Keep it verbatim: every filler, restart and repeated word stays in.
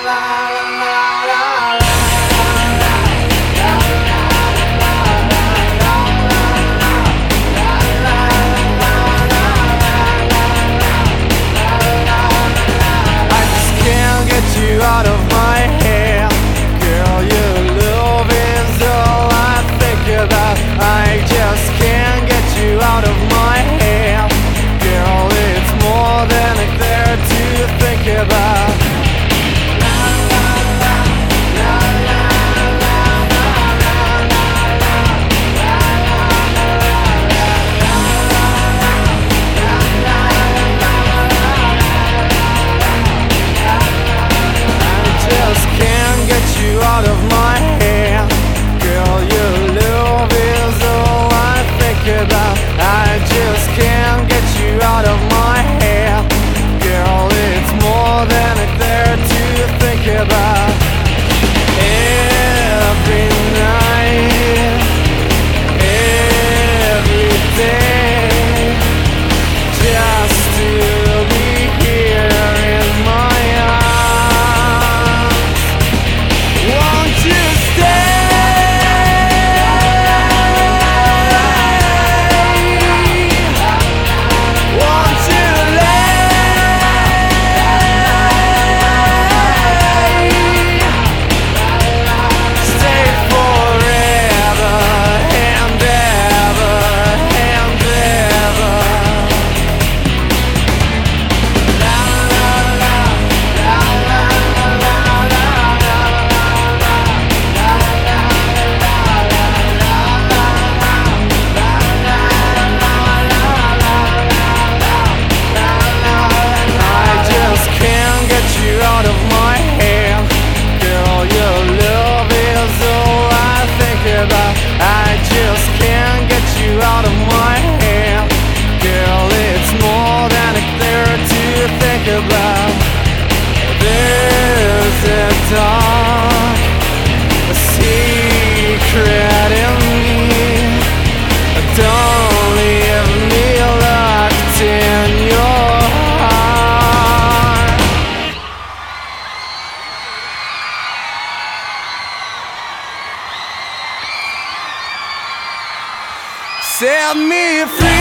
Out of my hair, girl, your love is all I think about. I just can't get you out of my hair, girl, it's more than a there to think about. Out of my hair, girl, your love is all I think about. I just can't get you out of my hair, girl, it's more than a there to think about. Every night, every day, just to be here in my arms. Won't you stay? Won't you lay? Stay forever and ever and ever. La la la la la la la out of my hair, girl, your love is all I think about. I just can't get you out of my hair, girl, it's more than a there to think about. There's a dark, a secret in me. Don't leave me locked in your heart. Set me free.